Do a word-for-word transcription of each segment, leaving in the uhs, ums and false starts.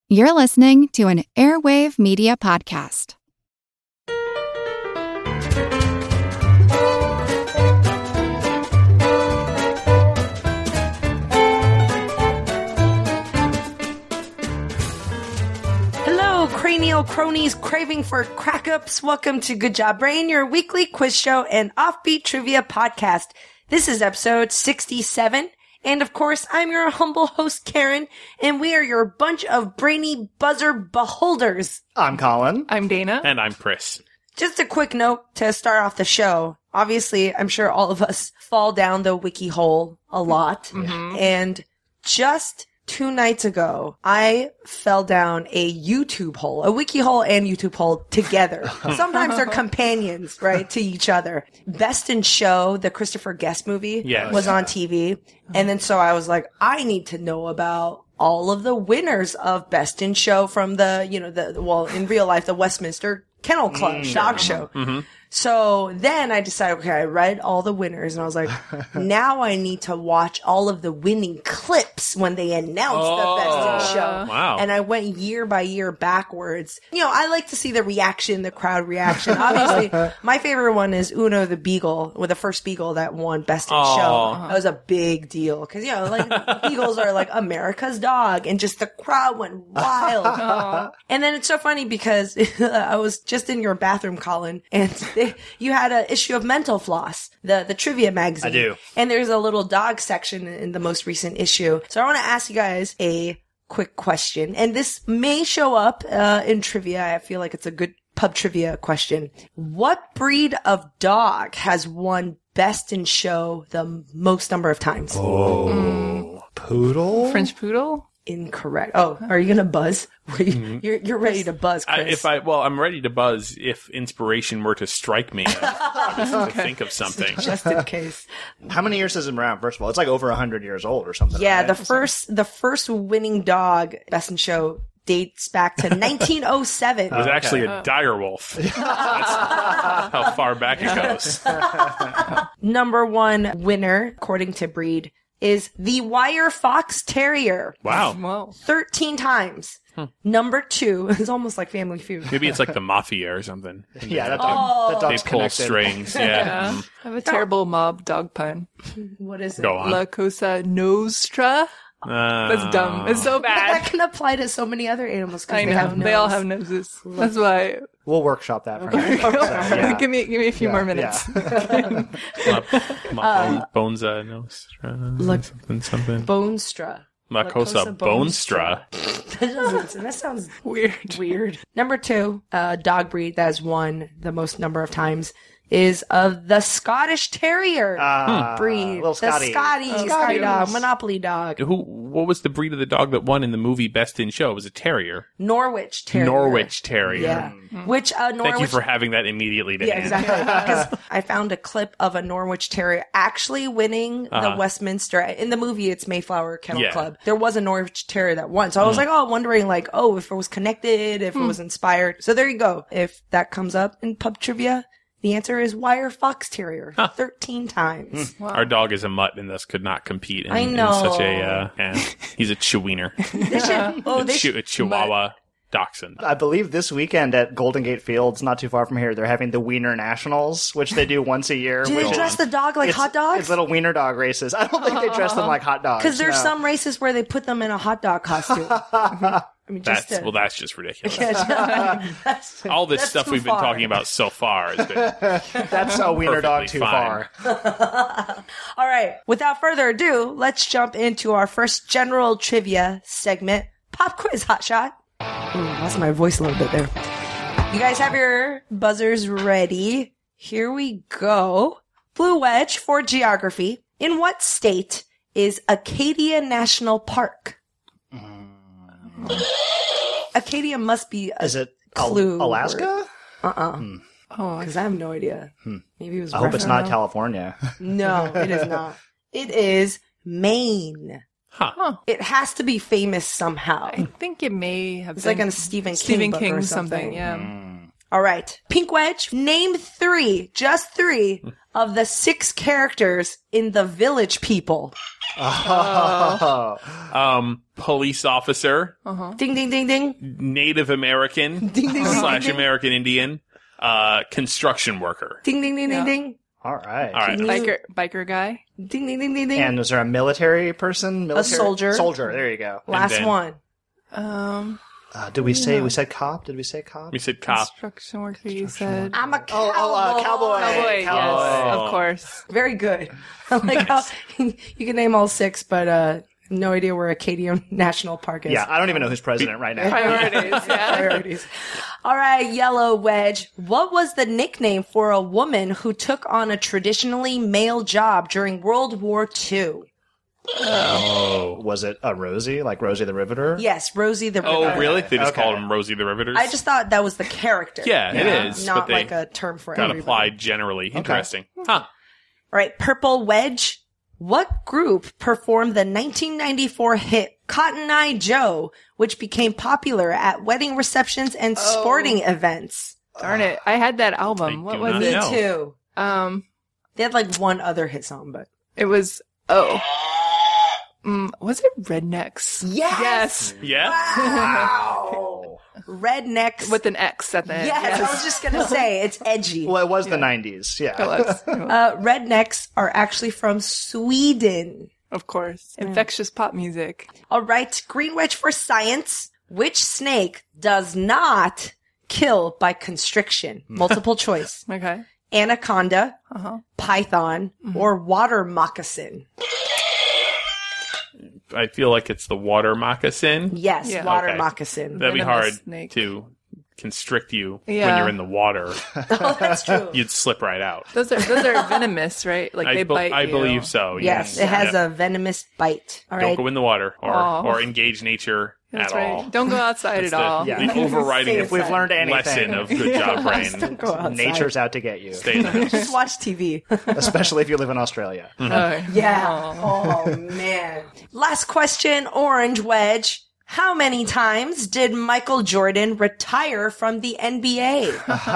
You're listening to an Airwave Media Podcast. Hello, cranial cronies craving for crack-ups. Welcome to Good Job Brain, your weekly quiz show and offbeat trivia podcast. This is episode sixty-seven. And of course, I'm your humble host, Karen, and we are your bunch of brainy buzzer beholders. I'm Colin. I'm Dana. And I'm Chris. Just a quick note to start off the show. Obviously, I'm sure all of us fall down the wiki hole a lot. Mm-hmm. And just two nights ago, I fell down a YouTube hole, a wiki hole and YouTube hole together. Sometimes they're companions, right, to each other. Best in Show, the Christopher Guest movie, yes. was on T V. And then so I was like, I need to know about all of the winners of Best in Show from the, you know, the, well, in real life, the Westminster Kennel Club mm, dog sure. show. Mm-hmm. So then I decided, okay, I read all the winners and I was like, now I need to watch all of the winning clips when they announced oh, the Best in Show. Wow. And I went year by year backwards. You know, I like to see the reaction, the crowd reaction. Obviously, my favorite one is Uno the Beagle, with the first Beagle that won Best in oh. Show. That was a big deal because, you know, like Beagles are like America's dog and just the crowd went wild. Oh. And then it's so funny because I was just in your bathroom, Colin, and they, you had an issue of Mental Floss, the, the trivia magazine. I do. And there's a little dog section in the most recent issue. So I want to ask you guys a quick question. And this may show up uh, in trivia. I feel like it's a good pub trivia question. What breed of dog has won Best in Show the most number of times? Oh, mm. Poodle? French poodle? Incorrect. Oh, are you going to buzz? Mm-hmm. You're you're ready to buzz, Chris. I, if I well, I'm ready to buzz if inspiration were to strike me to Okay. think of something. Just in case. How many years has it been around? First of all, it's like over one hundred years old or something. Yeah, right? the first the first winning dog Best in Show dates back to nineteen oh seven. It was actually Oh. a dire wolf. That's how far back it goes. Number one winner, according to breed, is the Wire Fox Terrier. Wow. Wow. thirteen times. Hmm. Number two is almost like Family Feud. Maybe it's like the mafia or something. And Yeah, that, they- dog, Oh. that they dog's pull connected. strings. Yeah. Yeah. Mm. I have a terrible mob dog pun. What is it? Go on. La Cosa Nostra. Uh, That's dumb. It's so But that bad. can apply to so many other animals because I they know. have They all nose. have noses. That's why. We'll workshop that for now. So, yeah. give me give me a few Yeah, more minutes. Ma, ma, Bonza Nostra. Look- something, something. Bonestra. La Cosa Bonestra. That, doesn't, that sounds Weird. weird. Number two, uh, dog breed that has won the most number of times is uh, the Scottish Terrier Ah, breed. little Scotty. The Scotty, Oh, Scotty dog, Scotties. Monopoly dog. Who? What was the breed of the dog that won in the movie Best in Show? It was a terrier. Norwich Terrier. Norwich Terrier. Yeah. Which, uh, Norwich. Thank you for having that immediately to Yeah, hand. exactly. Because I found a clip of a Norwich Terrier actually winning Uh-huh. the Westminster. In the movie, it's Mayflower Kennel Yeah. Club. There was a Norwich Terrier that won. So I was like, oh, wondering like, oh, if it was connected, if it was inspired. So there you go. If that comes up in pub trivia, the answer is Wire Fox Terrier. Huh. thirteen times. Our dog is a mutt and thus could not compete in, I in know. such a, uh, eh, he's a chiwiener. They should, oh, a, they chi- should. a chihuahua dachshund. I believe this weekend at Golden Gate Fields, not too far from here, they're having the Wiener Nationals, which they do once a year. Do which they is- dress the dog like it's, hot dogs? It's little wiener dog races. I don't think they dress them like hot dogs. Because there's no. some races where they put them in a hot dog costume. I mean, just That's to, well, that's just ridiculous. that's, All this that's stuff too we've been far. talking about so far has been That's a wiener dog Perfectly too fine. far. All right. Without further ado, let's jump into our first general trivia segment, Pop Quiz Hot Shot. Ooh, lost my voice a little bit there. You guys have your buzzers ready? Here we go. Blue Wedge for geography. In what state is Acadia National Park? Acadia must be a Is it Al- clue Alaska? Uh-uh. Oh, Because I have no idea. Maybe it was I hope it's referenced- not California. No, it is not. It is Maine. huh. It has to be famous somehow. I think it may have It's been like in a Stephen King Stephen book King or something. something. Yeah. Mm. All right. Pink Wedge, name three, just three, of the six characters in The Village People. Oh. Um, police officer, Ding, ding, ding, ding. Native American Ding, ding, ding, slash ding. American Indian, uh, construction worker. Ding, ding, ding, Yeah. ding, ding. All right. All right. Biker, biker guy. Ding, ding, ding, ding, ding. And was there a military person? Military? soldier. Soldier. There you go. Last then- one. Um, Uh, did we say we said cop? Did we say cop? We said cop. construction worker. You said. I'm a Oh, cowboy. oh, uh, cowboy. Cowboy. Yes, Cowboy. of course. Very good. I like how you can name all six, but uh, no idea where Acadia National Park is. Yeah, I don't even know who's president right now. Priorities. Yeah. Priorities. All right, Yellow Wedge. What was the nickname for a woman who took on a traditionally male job during World War Two? Oh. Was it a Rosie, like Rosie the Riveter? Yes, Rosie the Oh, Riveter. really? They just Okay. called him Rosie the Riveters? I just thought that was the character. Yeah, Yeah. it is. Not but they like a term for got everybody. applied generally. Interesting. Huh. All right, Purple Wedge. What group performed the nineteen ninety-four hit Cotton Eye Joe, which became popular at wedding receptions and sporting events? Darn it. I had that album. I What do was not it? know. Too. Um, They had like one other hit song, but it was, oh. Mm, was it Rednecks? yes, Yeah? wow, Rednecks With an X at the end. Yes, I was just gonna say it's edgy. Well, it was the nineties. Yeah. It was. Uh, Rednecks are actually from Sweden. Of course. Infectious pop music. All right, Green Wedge for science. Which snake does not kill by constriction? Multiple choice. Okay. Anaconda, Uh-huh. python, or water moccasin? I feel like it's the water moccasin. Yes, Yeah. water Okay. moccasin. That'd be Venomous hard snake. to constrict you when Yeah. you're in the water. Oh, that's true. You'd slip right out. Those are those are venomous, right? Like I, they be- bite I you. believe so. Yes, yes. it has Yeah. a venomous bite. All Don't right. go in the water or, Aw. or engage nature That's at right. all. Don't go outside That's at the, all. Yeah. the overriding If We've learned anything. lesson of Good Job Brain. Don't go outside. Nature's out to get you, Stay in the house. Just watch T V. especially if you live in Australia. Oh, Yeah. Oh, man. Last question, Orange Wedge. How many times did Michael Jordan retire from the N B A?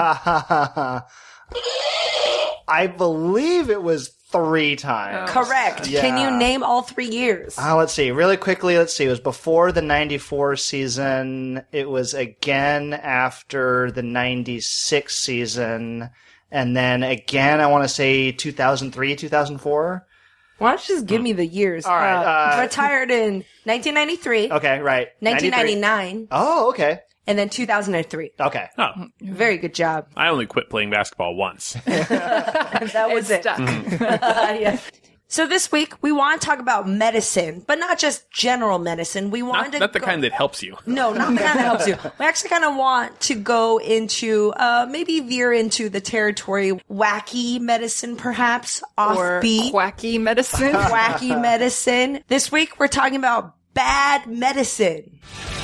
I believe it was three times. Correct. Can you Yeah. name all three years? Uh, let's see. Really quickly, let's see. It was before the ninety-four season. It was again after the ninety-six season. And then again, I want to say two thousand three, two thousand four. Why don't you just give me the years? All right, Uh, uh, retired in nineteen ninety-three, Okay, right. nineteen ninety-three. ninety-nine, Oh, okay. and then two thousand three. Okay. Oh, Very good job. I only quit playing basketball once. That was it. stuck. Yeah. So this week we want to talk about medicine, but not just general medicine. We want Not, to not the go- kind that helps you. No, not the kind that helps you. We actually kind of want to go into, uh, maybe veer into the territory wacky medicine, perhaps Or offbeat, quacky medicine. wacky medicine. This week we're talking about bad medicine.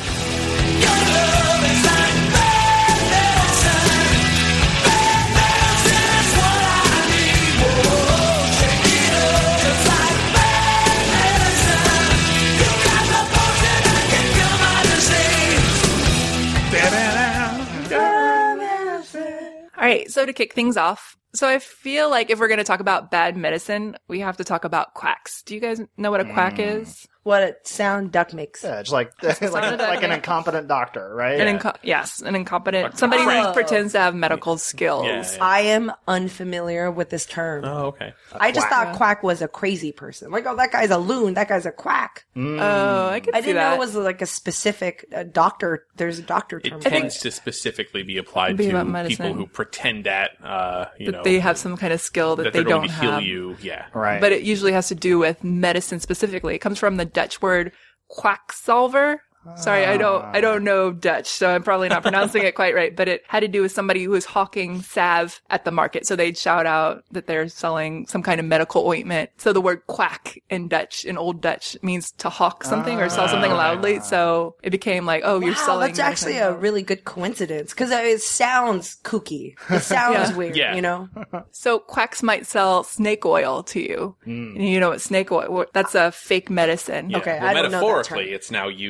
All right, so to kick things off, so I feel like if we're going to talk about bad medicine, we have to talk about quacks. Do you guys know what a quack is? What a sound duck makes. Yeah, just like like, sounded like an okay. incompetent doctor, right? An inco- yes, an incompetent, somebody who Oh. pretends to have medical skills. Yeah, yeah. I am unfamiliar with this term. Oh, okay. I just quack. thought quack was a crazy person. Like, oh, that guy's a loon. That guy's a quack. Oh, I could I see didn't know that. it was like a specific uh, doctor. There's a doctor term. It for tends to specifically be applied Be to about medicine. people who pretend that, uh, you that know, they have some kind of skill that, that they they're going don't to heal have. you. Yeah. Right. But it usually has to do with medicine specifically. It comes from the Dutch word quacksalver. Sorry, I don't I don't know Dutch, so I'm probably not pronouncing it quite right, but it had to do with somebody who was hawking salve at the market. So they'd shout out that they're selling some kind of medical ointment. So the word quack in Dutch, in Old Dutch, means to hawk something or sell something loudly. So it became like, oh, you're Wow, selling that's actually medicine. a really good coincidence because it sounds kooky. It sounds Yeah. weird, Yeah. you know? So quacks might sell snake oil to you. And you know what snake oil, what- that's a fake medicine. Yeah. Okay, Well, I don't know that metaphorically, term. it's now used just to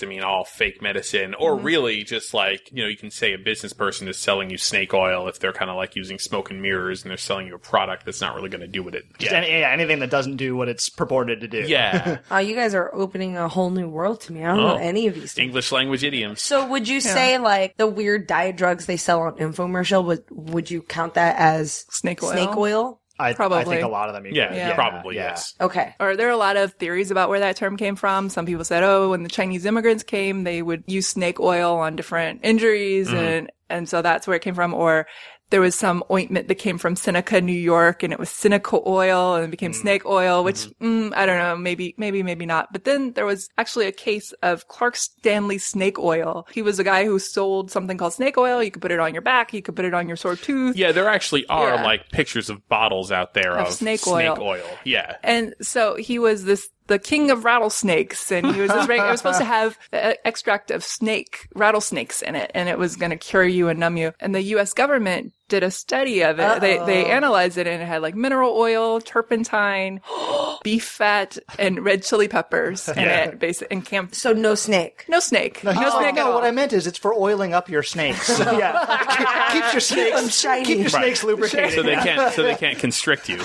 mean all fake medicine, or Mm-hmm. really just like, you know, you can say a business person is selling you snake oil if they're kind of like using smoke and mirrors and they're selling you a product that's not really going to do what it. Just Yeah. any, yeah, anything that doesn't do what it's purported to do. Yeah. Oh, you guys are opening a whole new world to me. I don't Oh. know any of these things. English language idioms. So would you say like the weird diet drugs they sell on infomercial, would would you count that as Snake oil. snake oil? I, I Probably. think a lot of them. You Yeah, could. Yeah. probably, yeah. yes. Okay. Or there are a lot of theories about where that term came from. Some people said, oh, when the Chinese immigrants came, they would use snake oil on different injuries, and and so that's where it came from. Or there was some ointment that came from Seneca, New York, and it was Seneca oil, and it became snake oil, which, mm, I don't know, maybe, maybe, maybe not. But then there was actually a case of Clark Stanley snake oil. He was a guy who sold something called snake oil. You could put it on your back. You could put it on your sore tooth. Yeah, there actually are Yeah. like pictures of bottles out there Of of, snake oil. oil. Yeah. And so he was this, the king of rattlesnakes, and he was this, it was supposed to have uh, extract of snake, rattlesnakes in it, and it was going to cure you and numb you. And the U S government did a study of it. They, they analyzed it, and it had like mineral oil, turpentine, beef fat, and red chili peppers in Yeah. it, basically, and camp. So no snake. No snake. No, No, he's like, snake at no, all. what I meant is it's for oiling up your snakes. yeah. Keeps your snakes, shiny. keep your Right. snakes lubricated. So they can't, so they can't constrict you.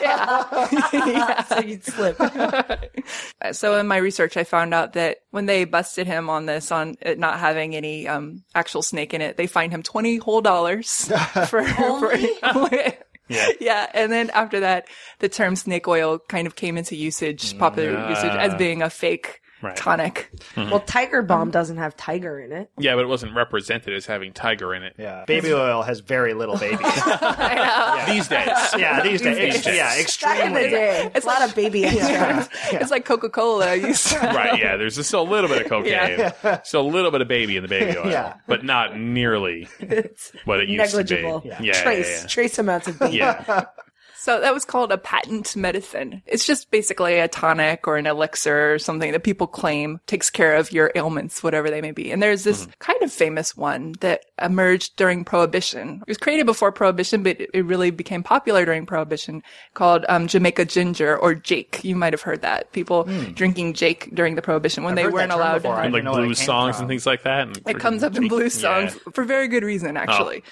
So you'd slip. So in my research, I found out that when they busted him on this, on it not having any um, actual snake in it, they fined him twenty whole dollars for, for Yeah. yeah. And then after that, the term snake oil kind of came into usage, popular Ah. usage, as being a fake Right. tonic. Well, Tiger Balm doesn't have tiger in it. Yeah, but it wasn't represented as having tiger in it. Yeah. Baby oil has very little baby. These days. yeah, these days. These Ex- days. Yeah, Back in the extremely. day, it's a lot of baby extracts. It's like Coca-Cola used to. Right, yeah. There's just a little bit of cocaine. So a little bit of baby in the baby oil. Yeah. But not nearly It's what it used negligible. to be. Yeah, yeah, trace, yeah. trace amounts of baby. Yeah. So that was called a patent medicine. It's just basically a tonic or an elixir or something that people claim takes care of your ailments, whatever they may be. And there's this kind of famous one that emerged during Prohibition. It was created before Prohibition, but it really became popular during Prohibition, called um, Jamaica ginger or Jake. You might have heard that. People drinking Jake during the Prohibition when I've they heard that weren't term allowed before. to I And didn't like know where it blues came songs from. and things like that. And It comes up in blues songs for very good reason, actually.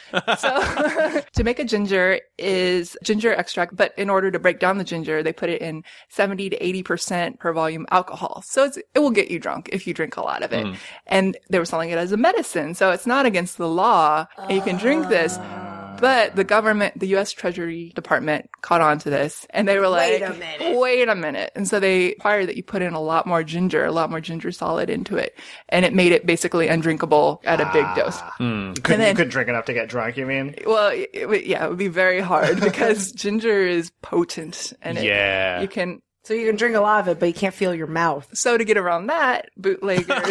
So Jamaica ginger is ginger extract, but in order to break down the ginger, they put it in seventy to eighty percent per volume alcohol. So it's, it will get you drunk if you drink a lot of it. And they were selling it as a medicine. So it's not against the law. And you can drink this. But the government, the U S Treasury Department caught on to this, and they were like, Wait a minute. wait a minute. And so they required that you put in a lot more ginger, a lot more ginger solid into it. And it made it basically undrinkable at a big dose. You couldn't, And then- you couldn't drink enough to get drunk, you mean? Well, it, it would- yeah, it would be very hard because ginger is potent, and it, Yeah. you can. So you can drink a lot of it, but you can't feel your mouth. So to get around that, bootleggers, like,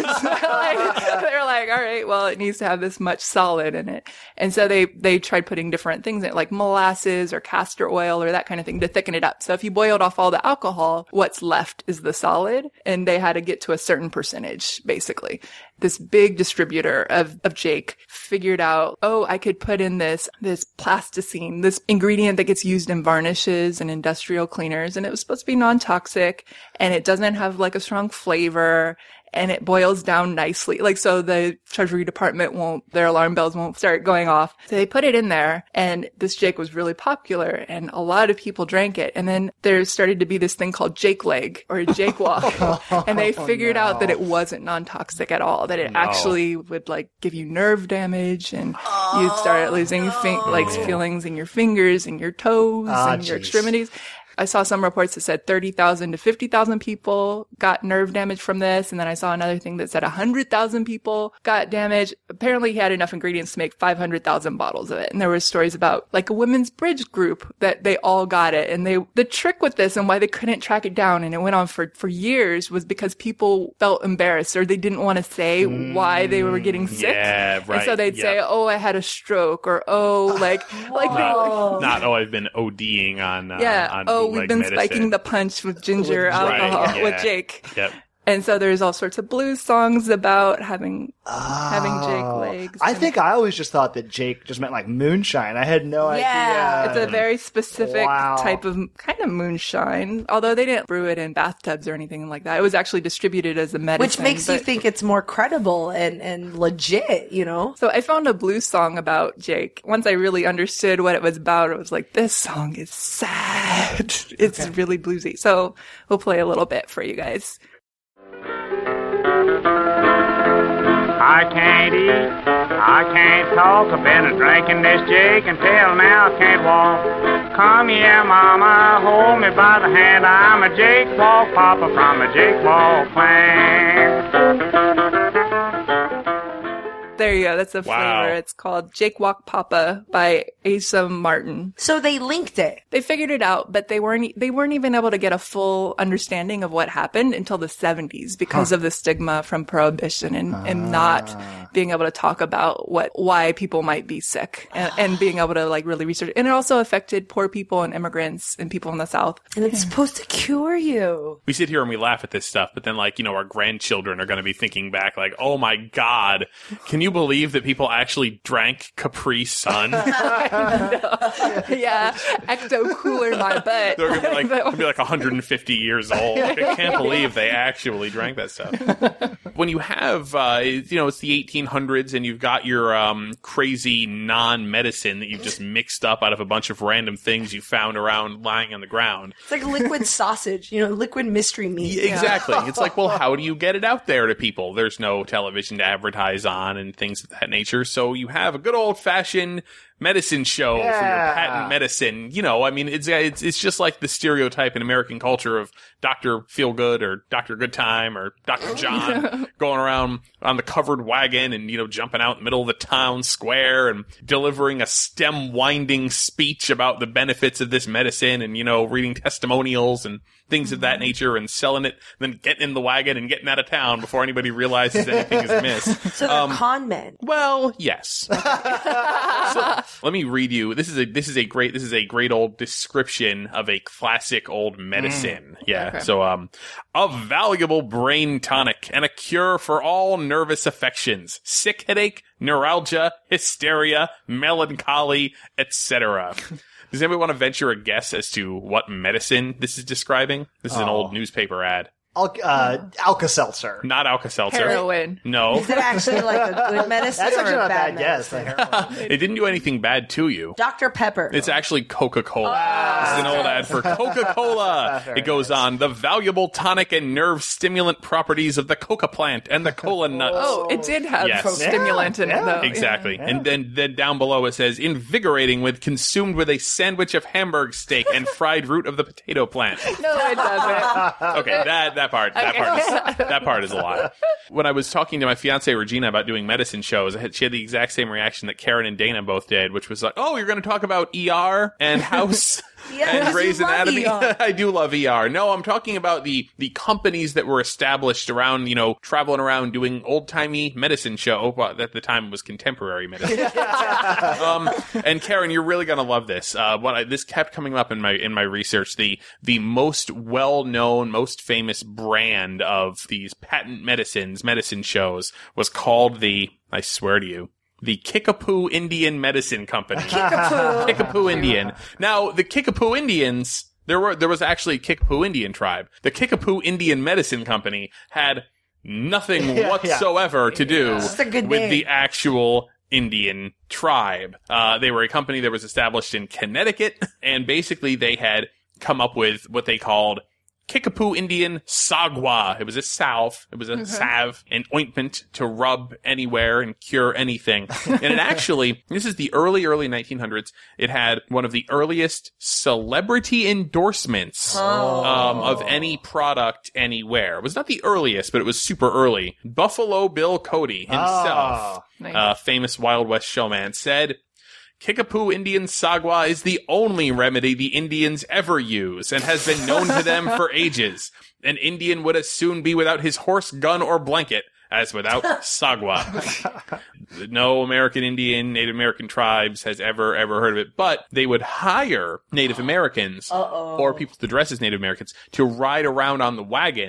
they're like, all right, well, it needs to have this much solid in it. And so they, they tried putting different things in it, like molasses or castor oil or that kind of thing to thicken it up. So if you boiled off all the alcohol, what's left is the solid, and they had to get to a certain percentage, basically. This big distributor of, of Jake figured out, oh, I could put in this, this plasticine, this ingredient that gets used in varnishes and industrial cleaners. And it was supposed to be non-toxic, and it doesn't have like a strong flavor, and it boils down nicely. Like, so the Treasury Department won't, their alarm bells won't start going off. So they put it in there, and this Jake was really popular, and a lot of people drank it. And then there started to be this thing called Jake leg or Jake walk. And they figured no. out that it wasn't non-toxic at all, that it No. actually would like give you nerve damage, and you'd start losing fin- like feelings in your fingers and your toes Ah, and your jeez. extremities. I saw some reports that said thirty thousand to fifty thousand people got nerve damage from this. And then I saw another thing that said one hundred thousand people got damage. Apparently he had enough ingredients to make five hundred thousand bottles of it. And there were stories about like a women's bridge group that they all got it. And they, the trick with this and why they couldn't track it down, and it went on for, for years, was because people felt embarrassed or they didn't want to say why they were getting sick. Yeah, And right. so they'd Yep. say, oh, I had a stroke, or oh, like, like they, Not, not, oh, I've been ODing on, uh, yeah. on Oh, bootleg we've been medicine. spiking the punch with ginger Right, alcohol yeah. with Jake. Yep. And so there's all sorts of blues songs about having Oh. having Jake legs. I and- think I always just thought that Jake just meant like moonshine. I had no Yeah. idea. It's a very specific Wow. type of kind of moonshine, although they didn't brew it in bathtubs or anything like that. It was actually distributed as a medicine. Which makes you but- think it's more credible and, and legit, you know? So I found a blues song about Jake. Once I really understood what it was about, it was like, this song is sad. It's really bluesy. So we'll play a little bit for you guys. I can't eat, I can't talk, I've been a drinking this Jake until now I can't walk. Come here, mama, hold me by the hand, I'm a Jake Walk Papa from a Jake Walk clan. There you go. That's a Wow. flavor. It's called Jake Walk Papa by Asa Martin. So they linked it. They figured it out, but they weren't they weren't even able to get a full understanding of what happened until the seventies because of the stigma from prohibition and, and not being able to talk about what why people might be sick and, and being able to like really research. And it also affected poor people and immigrants and people in the South. And it's supposed to cure you. We sit here and we laugh at this stuff, but then, like, you know, our grandchildren are going to be thinking back, like, oh my God, can you believe that people actually drank Capri Sun? Yeah, ecto cooler my butt. They're going to be like, they'll be like one hundred fifty years old. Like, I can't believe they actually drank that stuff. When you have, uh, you know, it's the eighteen hundreds and you've got your um, crazy non-medicine that you've just mixed up out of a bunch of random things you found around lying on the ground. It's like liquid sausage, you know, liquid mystery meat. Yeah, exactly. It's like, well, how do you get it out there to people? There's no television to advertise on and things of that nature. So you have a good old fashioned medicine show for your Yeah. patent medicine. You know, I mean, it's, it's, it's just like the stereotype in American culture of Doctor Feelgood or Doctor Good Time or Doctor John going around on the covered wagon and, you know, jumping out in the middle of the town square and delivering a stem winding speech about the benefits of this medicine and, you know, reading testimonials and things of that nature and selling it, then getting in the wagon and getting out of town before anybody realizes anything is amiss. So they're con men. Well, yes. So, let me read you. This is a this is a great this is a great old description of a classic old medicine. Yeah. Okay. So um a valuable brain tonic and a cure for all nervous affections, sick headache, neuralgia, hysteria, melancholy, et cetera. Does anybody want to venture a guess as to what medicine this is describing? This is an Oh. old newspaper ad. Al- uh, Alka-Seltzer. Not Alka-Seltzer. Heroin. No. Is it actually like a good medicine That's or actually a not bad bad guess. medicine? It didn't do anything bad to you. Doctor Pepper. It's actually Coca-Cola. This is an old ad for Coca-Cola. Very It goes nice. on, the valuable tonic and nerve stimulant properties of the coca plant and the cola nuts. Oh, it did have Yes. stimulant in Yeah, it, though. Exactly. And then, then down below it says, invigorating with consumed with a sandwich of Hamburg steak and fried root of the potato plant. No, it doesn't. Okay, that, that part, that Okay. part is, that part is a lie. When I was talking to my fiance Regina about doing medicine shows, I had, she had the exact same reaction that Karen and Dana both did, which was like, oh, you're going to talk about E R and House Yes, and you Grey's love Anatomy. E R. I do love E R. No, I'm talking about the, the companies that were established around, you know, traveling around doing old-timey medicine show. Well, at the time it was contemporary medicine. um, and Karen, you're really going to love this. Uh, what I, this kept coming up in my, in my research. The, the most well-known, most famous brand of these patent medicines, medicine shows was called the, I swear to you, the Kickapoo Indian Medicine Company. Kickapoo. Kickapoo Indian. Now, the Kickapoo Indians, there were, there was actually a Kickapoo Indian tribe. The Kickapoo Indian Medicine Company had nothing Yeah, whatsoever to do Just a good with name. the actual Indian tribe. Uh, they were a company that was established in Connecticut, and basically they had come up with what they called Kickapoo Indian Sagwa. It was a salve. It was a salve, an ointment to rub anywhere and cure anything. And it actually, this is the early, early nineteen hundreds. It had one of the earliest celebrity endorsements um, of any product anywhere. It was not the earliest, but it was super early. Buffalo Bill Cody himself, Oh. Nice. uh, famous Wild West showman, said, Kickapoo Indian Sagwa is the only remedy the Indians ever use and has been known to them for ages. An Indian would as soon be without his horse, gun, or blanket as without Sagwa. No American Indian, Native American tribes has ever, ever heard of it, but they would hire Native Americans Uh-oh. or people to dress as Native Americans to ride around on the wagon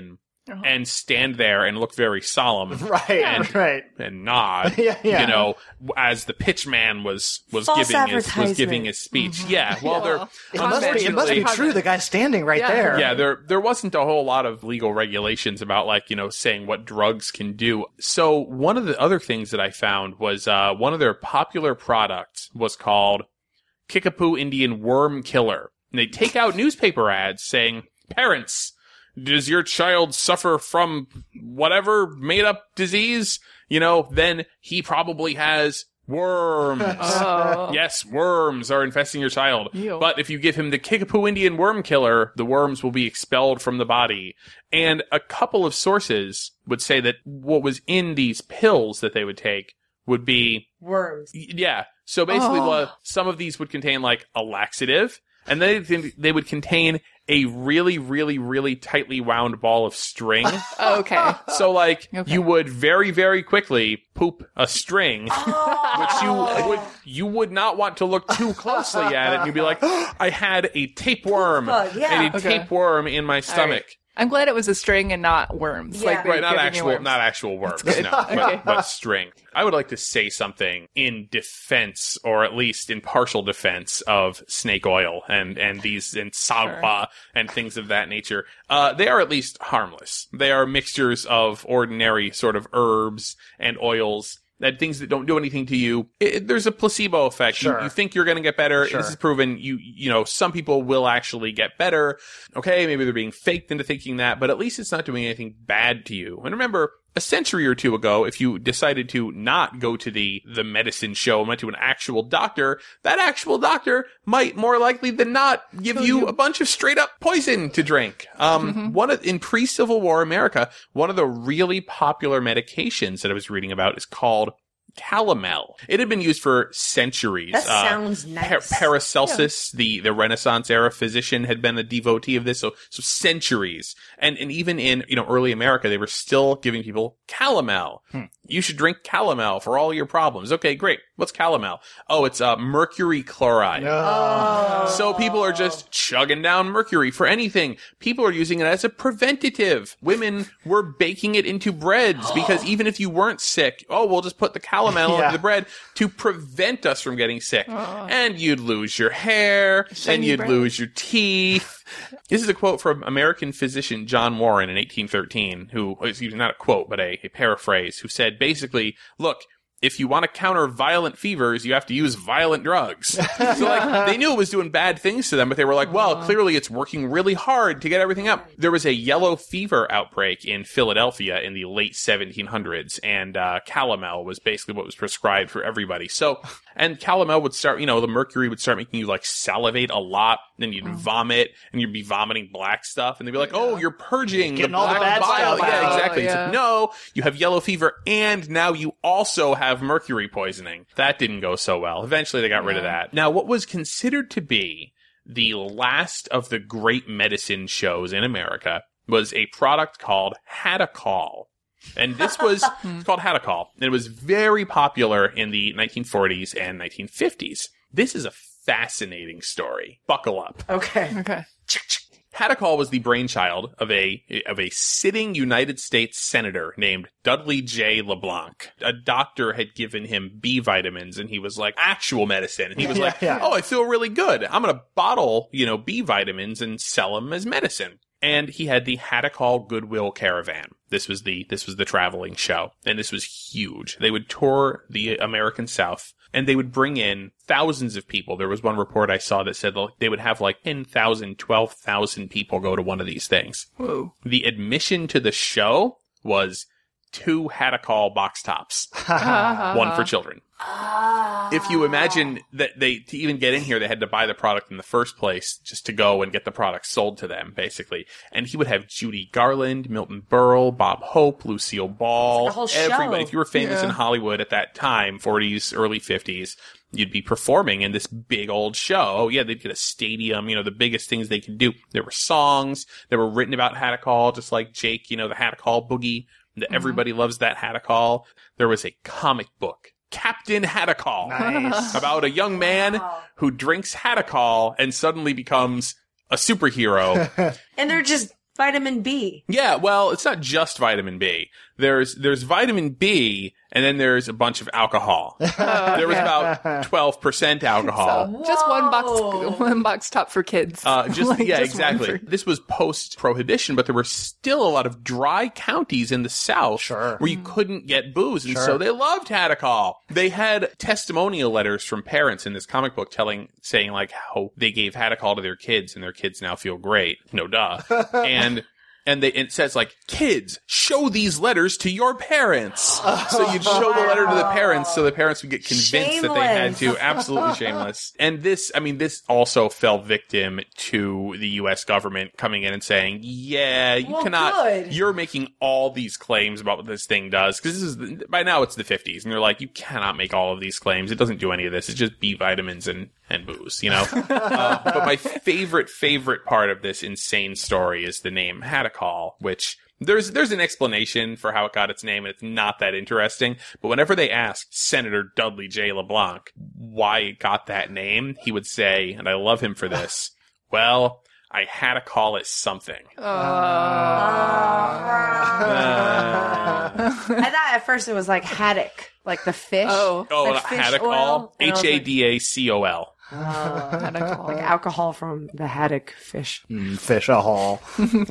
and stand there and look very solemn. Right, and, right. And nod, Yeah, yeah. you know, as the pitch man was, was False giving his, was advertisement. giving his speech. Yeah, well, there, It must, be, it must be unfortunately, true. The guy's standing right Yeah. there. yeah, there there wasn't a whole lot of legal regulations about like, you know, saying what drugs can do. So one of the other things that I found was uh, one of their popular products was called Kickapoo Indian Worm Killer. And they take out newspaper ads saying, "Parents, does your child suffer from whatever made up disease? You know, then he probably has worms." Oh. Yes, worms are infesting your child. Ew. But if you give him the Kickapoo Indian Worm Killer, the worms will be expelled from the body. And a couple of sources would say that what was in these pills that they would take would be, Worms. y- yeah. So basically, Oh. what some of these would contain like a laxative, and then they- they would contain a really, really, really tightly wound ball of string. Okay. So, like, Okay. you would very, very quickly poop a string, Oh. which you would you would not want to look too closely at it. And you'd be like, oh, I had a tapeworm, bug, yeah. and a Okay. tapeworm in my stomach. I'm glad it was a string and not worms. Yeah. Like they Right, not giving you actual, worms. not actual worms, no, but, Okay. but string. I would like to say something in defense, or at least in partial defense, of snake oil and and these and sagwa and things of that nature. Uh, they are at least harmless. They are mixtures of ordinary sort of herbs and oils. That things that don't do anything to you. It, there's a placebo effect. You, Sure. you think you're going to get better. Sure. This is proven. You you know, some people will actually get better. Okay, maybe they're being faked into thinking that, but at least it's not doing anything bad to you. And remember, a century or two ago, if you decided to not go to the the medicine show and went to an actual doctor, that actual doctor might more likely than not give you a bunch of straight up poison to drink. Um, one of, in pre-Civil War America, one of the really popular medications that I was reading about is called calomel. It had been used for centuries. That sounds nice. Paracelsus, the, the Renaissance era physician, had been a devotee of this, so so centuries. And and even in, you know, early America, they were still giving people calomel. You should drink calomel for all your problems. Okay, great. What's calomel? Oh, it's uh, mercury chloride. No. So people are just chugging down mercury for anything. People are using it as a preventative. Women were baking it into breads because even if you weren't sick, oh, we'll just put the calomel Yeah. into the bread to prevent us from getting sick. And you'd lose your hair, and Shiny you'd bread. lose your teeth. This is a quote from American physician John Warren in eighteen thirteen, who, excuse me, not a quote, but a, a paraphrase, who said basically, look, if you want to counter violent fevers, you have to use violent drugs. So, like, they knew it was doing bad things to them, but they were like, well, clearly it's working really hard to get everything up. There was a yellow fever outbreak in Philadelphia in the late seventeen hundreds, and uh, calomel was basically what was prescribed for everybody. So, and calomel would start, you know, the mercury would start making you, like, salivate a lot, then you'd vomit, and you'd be vomiting black stuff, and they'd be like, oh, you're purging Getting the all the black bad bile. stuff Yeah, out. exactly. It's Yeah. like, no, you have yellow fever, and now you also have mercury poisoning. That didn't go so well. Eventually, they got rid of that. Now, what was considered to be the last of the great medicine shows in America was a product called Hadacol. And this was it's called Hadacol. And it was very popular in the nineteen forties and nineteen fifties. This is a fascinating story. Buckle up. Okay. Okay. Hadacol was the brainchild of a of a sitting United States senator named Dudley J. LeBlanc. A doctor had given him B vitamins, and he was like, actual medicine. And he was Yeah, like, yeah. oh, I feel really good. I'm going to bottle, you know, B vitamins and sell them as medicine. And he had the Hadacol Goodwill Caravan. This was the this was the traveling show, and this was huge. They would tour the American South, and they would bring in thousands of people. There was one report I saw that said they would have like ten thousand, twelve thousand people go to one of these things. Whoa. The admission to the show was two Hadacol box tops, Uh-huh. one for children. If you imagine that they, to even get in here, they had to buy the product in the first place just to go and get the product sold to them, basically. And he would have Judy Garland, Milton Berle, Bob Hope, Lucille Ball, It's like a whole show. everybody. If you were famous Yeah. in Hollywood at that time, forties, early fifties, you'd be performing in this big old show. Oh yeah, they'd get a stadium, you know, the biggest things they could do. There were songs that were written about Hadacol, just like Jake, you know, the Hadacol Boogie. That everybody loves that Hadacol. There was a comic book, Captain Hadacol, Nice. about a young man who drinks Hadacol and suddenly becomes a superhero. And they're just vitamin B. Yeah, well, it's not just vitamin B. There's there's vitamin B, and then there's a bunch of alcohol. There was about twelve percent alcohol. So, just one box, one box top for kids. Uh, just Like, yeah, just one exactly. for- This was post-prohibition, but there were still a lot of dry counties in the South Sure. where you couldn't get booze, and Sure. so they loved Hadacol. They had testimonial letters from parents in this comic book telling, saying like how they gave Hadacol to their kids, and their kids now feel great. No duh. and And they, it says like, kids, show these letters to your parents. So you'd show the letter to the parents so the parents would get convinced that they had to. Absolutely shameless. And this, I mean, this also fell victim to the U S government coming in and saying, yeah, you Well, cannot, good. you're making all these claims about what this thing does. Cause this is, the, by now it's the fifties. And they're like, you cannot make all of these claims. It doesn't do any of this. It's just B vitamins and, and booze, you know? uh, but my favorite, favorite part of this insane story is the name Hadacol, which there's, there's an explanation for how it got its name, and it's not that interesting. But whenever they asked Senator Dudley J. LeBlanc why it got that name, he would say, and I love him for this, well, I had to call it something. I thought at first it was like haddock, like the fish. Oh. Oh, like fish Hadacol? oil. And I was H A D A C O L. like, Had a call. like alcohol from the haddock fish. Mm, fish a haul.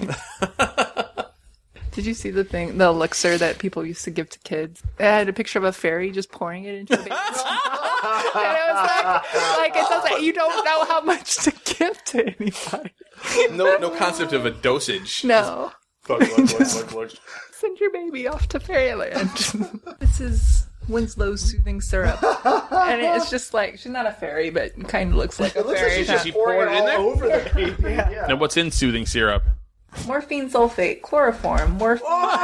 Did you see the thing, the elixir that people used to give to kids? It had a picture of a fairy just pouring it into a baby. And it was like, like it doesn't, you don't know how much to give to anybody. No, no concept of a dosage. No. Look, look, look, look, look. Send your baby off to fairyland. This is Winslow's soothing syrup. And it's just like, she's not a fairy, but kind of looks like a fairy. She poured it in there? over the baby. Yeah. Now, what's in soothing syrup? Morphine sulfate, chloroform, morphine,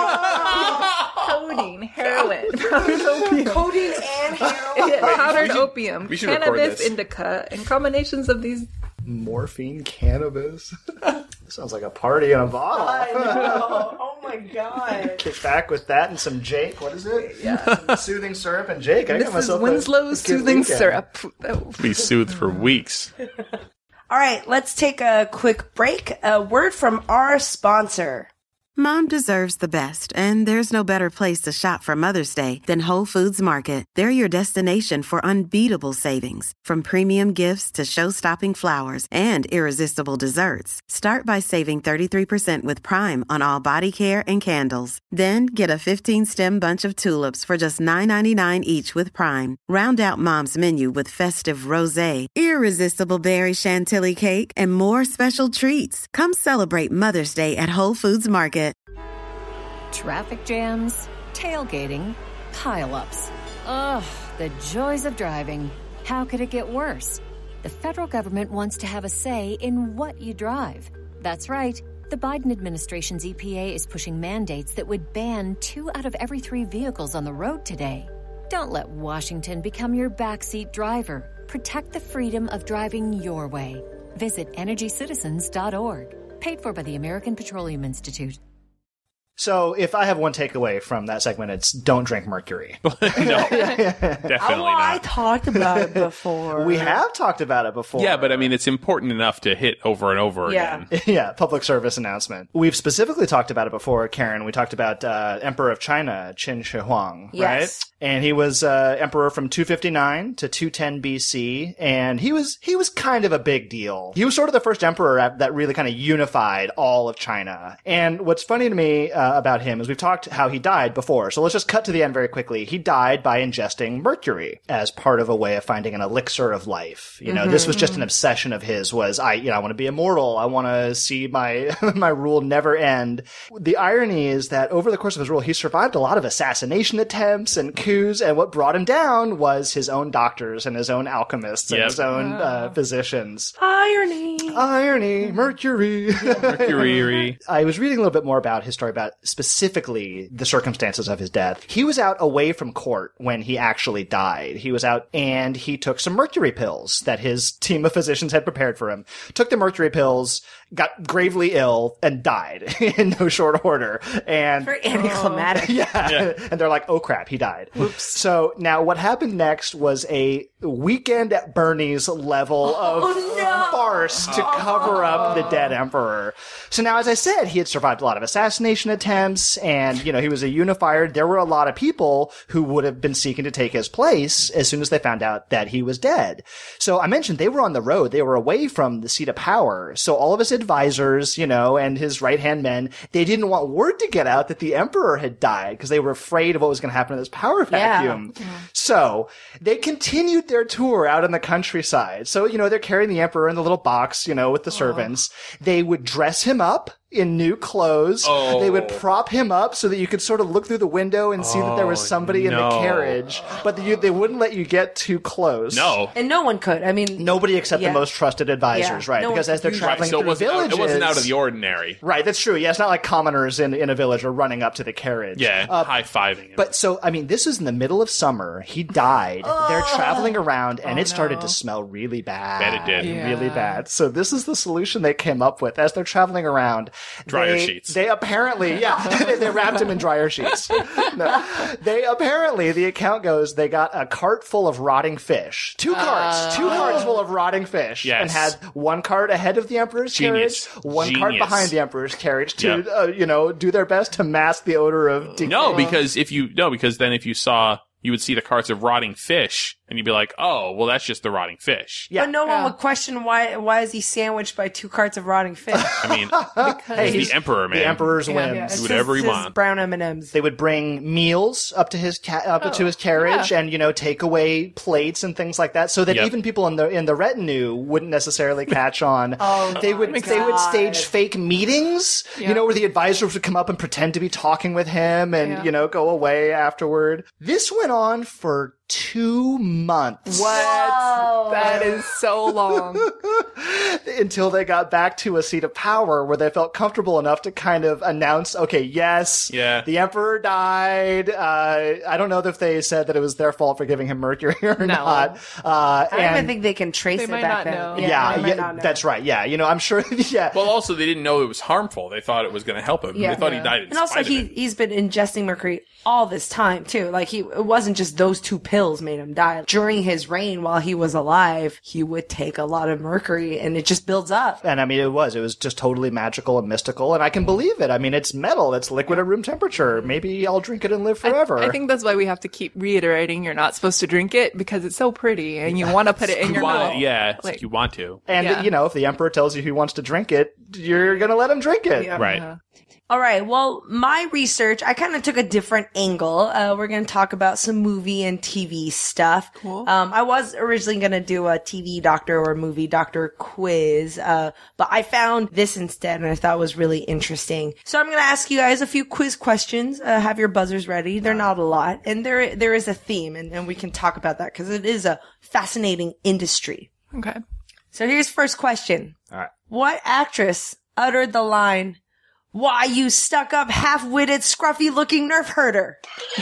codeine, heroin, powdered opium, Codeine and heroin. powdered should- opium, we should record cannabis this. indica, and combinations of these. Morphine cannabis. Sounds like a party in a bottle. I know. Oh my god. Kick back with that and some Jake. What is it? Yeah. Some soothing syrup and Jake. I got This is myself a- Winslow's a good soothing weekend. syrup. Oh. Be soothed for weeks. All right, let's take a quick break. A word from our sponsor. Mom deserves the best, and there's no better place to shop for Mother's Day than Whole Foods Market. They're your destination for unbeatable savings, from premium gifts to show-stopping flowers and irresistible desserts. Start by saving thirty-three percent with Prime on all body care and candles. Then get a fifteen-stem bunch of tulips for just nine ninety-nine each with Prime. Round out Mom's menu with festive rosé, irresistible berry chantilly cake, and more special treats. Come celebrate Mother's Day at Whole Foods Market. Traffic jams, tailgating, pile-ups. Ugh, the joys of driving. How could it get worse? The federal government wants to have a say in what you drive. That's right. The Biden administration's E P A is pushing mandates that would ban two out of every three vehicles on the road today. Don't let Washington become your backseat driver. Protect the freedom of driving your way. Visit energy citizens dot org. Paid for by the American Petroleum Institute. So, if I have one takeaway from that segment, it's don't drink mercury. No, definitely Oh, I not. talked about it before. We have talked about it before. Yeah, but I mean, it's important enough to hit over and over Yeah. again. Yeah, public service announcement. We've specifically talked about it before, Karen. We talked about uh, Emperor of China, Qin Shi Huang, Yes. right? And he was uh, emperor from two fifty-nine to two ten B C, and he was he was kind of a big deal. He was sort of the first emperor that really kind of unified all of China. And what's funny to me uh, about him is we've talked how he died before, so let's just cut to the end very quickly. He died by ingesting mercury as part of a way of finding an elixir of life. You know, Mm-hmm. this was just an obsession of his. Was I, you know, I want to be immortal. I want to see my my rule never end. The irony is that over the course of his rule, he survived a lot of assassination attempts and coups, and what brought him down was his own doctors and his own alchemists and Yep. his own uh, physicians. Irony. Irony, mercury. Mercury. I was reading a little bit more about his story, about specifically the circumstances of his death. He was out away from court when he actually died. He was out and he took some mercury pills that his team of physicians had prepared for him. Took the mercury pills, got gravely ill, and died in no short order. And Very anticlimactic. yeah. And they're like, oh crap, he died. Oops. So now what happened next was a Weekend at Bernie's level of Oh, no. farce to cover up the dead emperor. So now, as I said, he had survived a lot of assassination attempts, and, you know, he was a unifier. There were a lot of people who would have been seeking to take his place as soon as they found out that he was dead. So I mentioned they were on the road. They were away from the seat of power. So all of his advisors, you know, and his right-hand men, they didn't want word to get out that the emperor had died because they were afraid of what was going to happen to this power vacuum. Yeah. So they continued their tour out in the countryside. So, you know, they're carrying the emperor in the little box, you know, with the servants. They would dress him up in new clothes. Oh. They would prop him up so that you could sort of look through the window and see that there was Oh, somebody in no. the carriage. But you, they wouldn't let you get too close. No. And no one could. I mean, Nobody except Yeah. the most trusted advisors, Yeah. right? No Because one as they're could use- traveling Right, so it through wasn't, out, villages... it wasn't out of the ordinary. Right, that's true. Yeah, it's not like commoners in, in a village are running up to the carriage. Yeah, Uh, high-fiving him. But so, I mean, this is in the middle of summer. He died. They're traveling around, and Oh, it started no. to smell really bad. Bet it did. Yeah. Really bad. So this is the solution they came up with as they're traveling around. Dryer they, sheets. They apparently, yeah, they, they wrapped him in dryer sheets. No. They apparently, the account goes, they got a cart full of rotting fish. Two carts. Two carts full of rotting fish. Yes. And had one cart ahead of the emperor's Genius. carriage, one cart Genius. behind the emperor's carriage to, Yep. uh, you know, do their best to mask the odor of decay. No, because if you no, because then if you saw, you would see the carts of rotting fish, and you'd be like, "Oh, well, that's just the rotting fish." Yeah. but no one Yeah. would question why. Why is he sandwiched by two carts of rotting fish? I mean, Hey, he's the emperor, man. The emperor's Yeah. whims. Yeah, It's Do whatever his- he his wants. Brown M and M's. They would bring meals up to his ca- up to his carriage, yeah. and you know take away plates and things like that, so that Yep. even people in the in the retinue wouldn't necessarily catch on. Oh, they would my they would God. stage fake meetings, Yeah. you know, where the advisors would come up and pretend to be talking with him, and Yeah. you know go away afterward. This went on for two months. Whoa. That is so long. Until they got back to a seat of power where they felt comfortable enough to kind of announce, okay, yes, Yeah. the emperor died. Uh, I don't know if they said that it was their fault for giving him mercury or not. Uh, I don't and even think they can trace They it might back not then. know. yeah, they might yeah, not know. that's right. Yeah, you know, I'm sure. Yeah, Well, also they didn't know it was harmful. They thought it was going to help him. Yeah. They thought Yeah. he died in And also, spite he of it. he's been ingesting mercury all this time too. Like he, it wasn't just those two pills made him die. During his reign, while he was alive, he would take a lot of mercury, and it just builds up. and I mean, it was it was just totally magical and mystical, and I can believe it. I mean, it's metal, it's liquid at room temperature. Maybe I'll drink it and live forever. I think that's why we have to keep reiterating you're not supposed to drink it because it's so pretty and you want to put it in You your want mouth. it, yeah, it's Like- like you want to. and yeah. you know, if the emperor tells you he wants to drink it, you're gonna let him drink it. Yeah. Right. Uh-huh. All right. Well, my research, I kind of took a different angle. Uh, we're going to talk about some movie and T V stuff. Cool. Um, I was originally going to do a T V doctor or movie doctor quiz, uh, but I found this instead, and I thought it was really interesting. So I'm going to ask you guys a few quiz questions. Uh, have your buzzers ready. They're not a lot, and there there is a theme, and, and we can talk about that because it is a fascinating industry. Okay. So here's first question. All right. What actress uttered the line, "Why, you stuck-up, half-witted, scruffy-looking nerf herder"?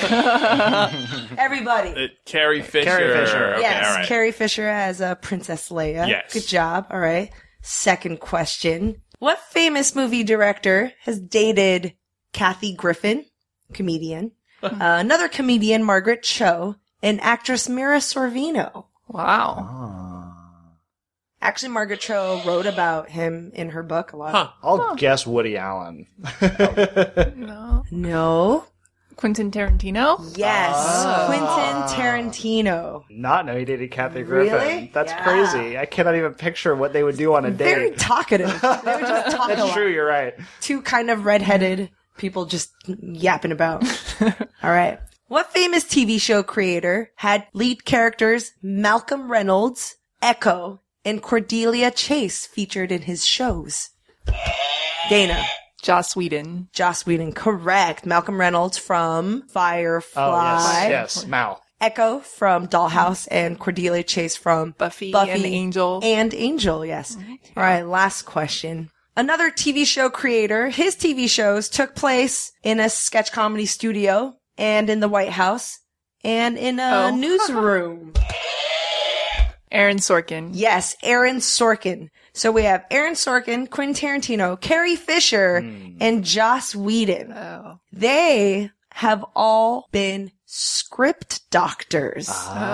Everybody. Uh, Carrie Fisher. Carrie Fisher. Okay, yes, all right. Carrie Fisher as uh, Princess Leia. Yes. Good job. All right. Second question. What famous movie director has dated Kathy Griffin, comedian, uh, another comedian, Margaret Cho, and actress Mira Sorvino? Wow. Actually, Margaret Cho wrote about him in her book a lot. Huh. I'll guess Woody Allen. No. No. Quentin Tarantino? Yes. Ah. Quentin Tarantino. Not know he dated Kathy Griffin. Really? That's Yeah. crazy. I cannot even picture what they would do on a Very date. talkative. They would just talk a That's lot. true. You're right. Two kind of redheaded people just yapping about. All right. What famous T V show creator had lead characters Malcolm Reynolds, Echo, and Cordelia Chase featured in his shows? Dana. Joss Whedon. Joss Whedon. Correct. Malcolm Reynolds from Firefly. Oh yes, yes, Mal. Echo from Dollhouse and Cordelia Chase from Buffy, Buffy and Angel. And Angel, yes. All right, last question. Another T V show creator, his T V shows took place in a sketch comedy studio and in the White House and in a Oh. newsroom. Aaron Sorkin. Yes, Aaron Sorkin. So we have Aaron Sorkin, Quentin Tarantino, Carrie Fisher, and Joss Whedon. Oh. They have all been script doctors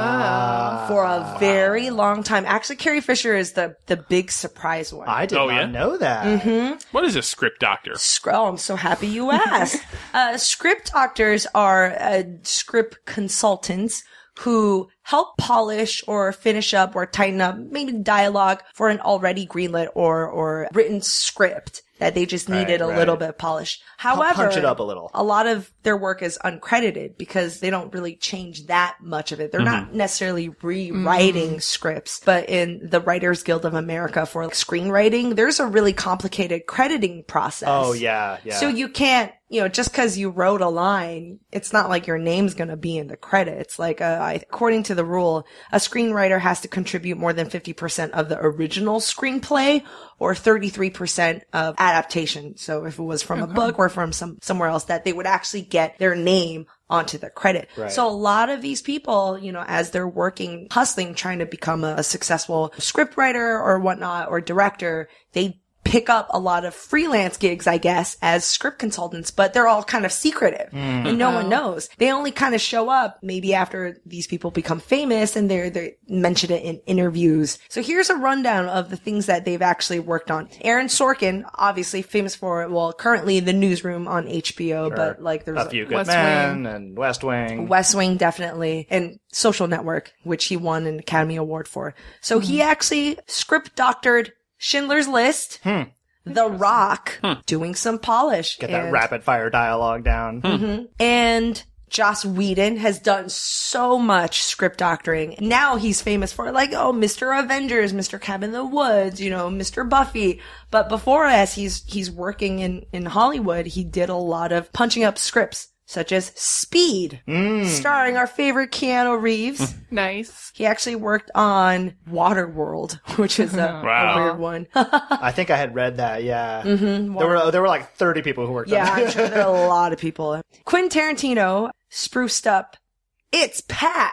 Ah. for a very long time. Actually, Carrie Fisher is the, the big surprise one. I did Oh, not yeah? know that. What is a script doctor? Scr- Oh, I'm so happy you asked. uh, script doctors are uh, script consultants who help polish or finish up or tighten up maybe dialogue for an already greenlit or, or written script that they just needed Right, a right. little bit of polish. However, punch it up a little. a lot of their work is uncredited because they don't really change that much of it. They're not necessarily rewriting scripts, but in the Writers Guild of America for like, screenwriting, there's a really complicated crediting process. Oh, yeah, yeah. So you can't, you know, just because you wrote a line, it's not like your name's going to be in the credits. Like, uh, I, according to the rule, a screenwriter has to contribute more than fifty percent of the original screenplay or thirty-three percent of adaptation. So if it was from a book or from some somewhere else, that they would actually get their name onto the credit. Right. So a lot of these people, you know, as they're working, hustling, trying to become a, a successful scriptwriter or whatnot, or director, they pick up a lot of freelance gigs, I guess, as script consultants, but they're all kind of secretive and no one knows. They only kind of show up maybe after these people become famous and they're, they mention it in interviews. So here's a rundown of the things that they've actually worked on. Aaron Sorkin, obviously famous for, well, currently The Newsroom on H B O, but like there's A Few Good West Men Wing. and West Wing. West Wing, definitely, and Social Network, which he won an Academy Award for. So he actually script doctored Schindler's List, The Rock, doing some polish. Get that and, rapid fire dialogue down. And Joss Whedon has done so much script doctoring. Now he's famous for like, oh, Mister Avengers, Mister Cabin in the Woods, you know, Mister Buffy. But before, as he's, he's working in, in Hollywood, he did a lot of punching up scripts. Such as Speed, starring our favorite Keanu Reeves. Nice. He actually worked on Waterworld, which is a, Wow. a weird one. I think I had read that, yeah. Mm-hmm. There were there were like thirty people who worked Yeah, on it. I'm sure there are a lot of people. Quentin Tarantino spruced up It's Pat.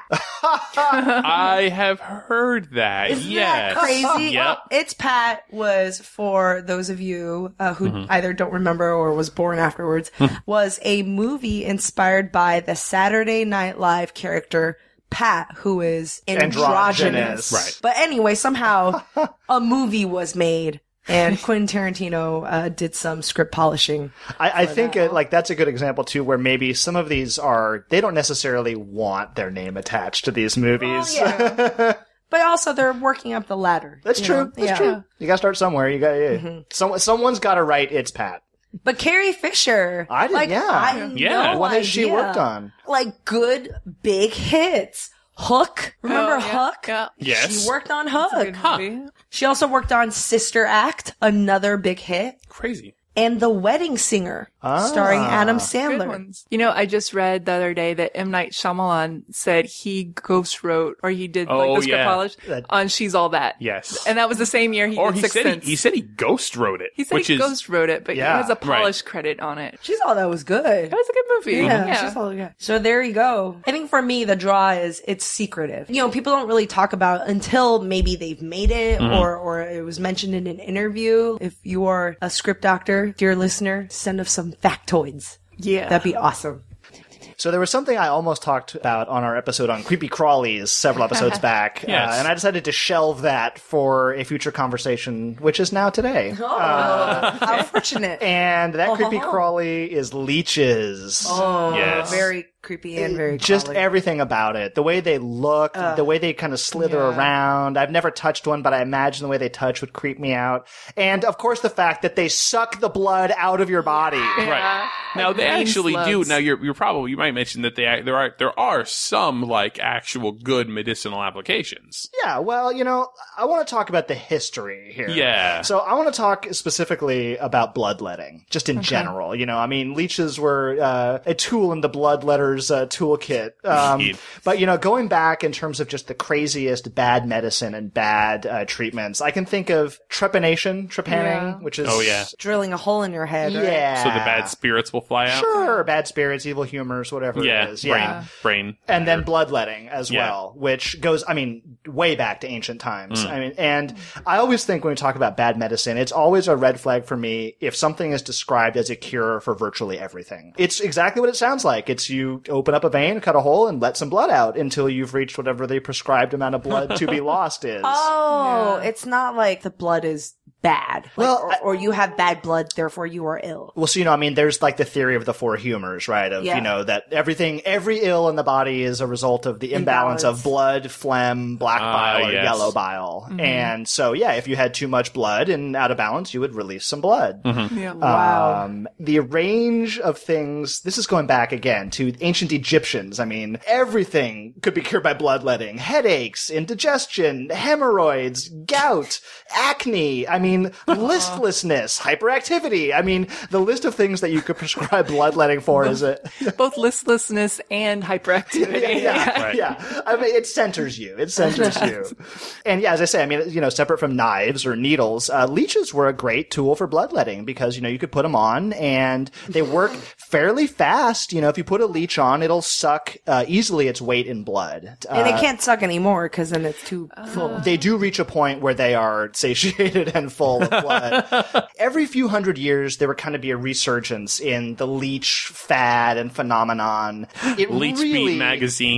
I have heard that. Isn't yes. that crazy? Yep. It's Pat was, for those of you uh, who Mm-hmm. either don't remember or was born afterwards, was a movie inspired by the Saturday Night Live character Pat, who is androgynous. Androgynous. Right. But anyway, somehow a movie was made. And Quentin Tarantino uh, did some script polishing. I, I think it, like that's a good example too, where maybe some of these are they don't necessarily want their name attached to these movies. Yeah. But also, they're working up the ladder. That's you true. know? That's Yeah. true. You gotta start somewhere. You got yeah. Someone someone's got to write It's Pat. But Carrie Fisher, I did- like, yeah. I had Yeah. no What has she idea. worked on? Like good big hits. Hook. Remember Oh, yeah. Hook? Yeah. Yes. She worked on Good Hook. movie. She also worked on Sister Act, another big hit, Crazy. and The Wedding Singer, Ah. starring Adam Good Sandler. ones. You know, I just read the other day that M. Night Shyamalan said he ghost wrote, or he did Oh, like the script yeah. polish That- on She's All That. Yes. And that was the same year he Or did he Sixth said he, Sense. he said he ghost wrote it. He said which he is ghost wrote it, but Yeah. he has a Right. polish credit on it. She's all that was good. It was a good movie. Yeah, Yeah. she's all good. So there you go. I think for me, the draw is it's secretive. You know, people don't really talk about until maybe they've made it or, or it was mentioned in an interview. If you are a script doctor, dear listener, send us some factoids. Yeah. That'd be awesome. So there was something I almost talked about on our episode on creepy crawlies several episodes back, Yes. uh, and I decided to shelve that for a future conversation, which is now today. Oh, how fortunate. And that creepy Uh-huh. crawly is leeches. Oh, Yes. very creepy and very Just crawly. everything about it. The way they look, the way they kind of slither yeah. around. I've never touched one, but I imagine the way they touch would creep me out. And of course the fact that they suck the blood out of your body. Right. Now they vein actually do. slugs. Now you're you're probably you might mention that they there are there are some like actual good medicinal applications. Yeah, well, you know, I want to talk about the history here. Yeah. So I want to talk specifically about bloodletting, just in general. You know, I mean, leeches were uh, a tool in the bloodletters Pandora's uh, toolkit. Um, Indeed. but, you know, going back in terms of just the craziest bad medicine and bad uh, treatments, I can think of trepanation, trepanning, Yeah. which is... Oh, yeah. Drilling a hole in your head. Right? Yeah. So the bad spirits will fly out? Sure, bad spirits, evil humors, whatever Yeah, it is. brain. Yeah. Brain. And then bloodletting as Yeah. well, which goes, I mean, way back to ancient times. Mm. I mean, and I always think when we talk about bad medicine, it's always a red flag for me if something is described as a cure for virtually everything. It's exactly what it sounds like. It's you open up a vein, cut a hole, and let some blood out until you've reached whatever the prescribed amount of blood to be lost is. Oh, it's not like the blood is bad. Like, Well, or, I- or you have bad blood, therefore you are ill. Well, so, you know, I mean, there's like the theory of the four humors, right? Of, Yeah. you know, that everything, every ill in the body is a result of the imbalance, Imbalance. of blood, phlegm, black Ah, bile, or yes. yellow bile. And so, yeah, if you had too much blood and out of balance, you would release some blood. Yeah. Wow. Um, the range of things, this is going back again to ancient Egyptians. I mean, everything could be cured by bloodletting. Headaches, indigestion, hemorrhoids, gout, acne. I mean, listlessness, hyperactivity. I mean, the list of things that you could prescribe bloodletting for is a... Both listlessness and hyperactivity. yeah, Right. yeah. I mean, it centers you. It centers you. And yeah, as I say, I mean, you know, separate from knives or needles, uh, leeches were a great tool for bloodletting because, you know, you could put them on and they work fairly fast. You know, if you put a leech on, it'll suck uh, easily its weight in blood. Uh, And it can't suck anymore because then it's too full. They do reach a point where they are satiated and full of blood. Every few hundred years, there would kind of be a resurgence in the leech fad and phenomenon. It Leech really, Beat magazine.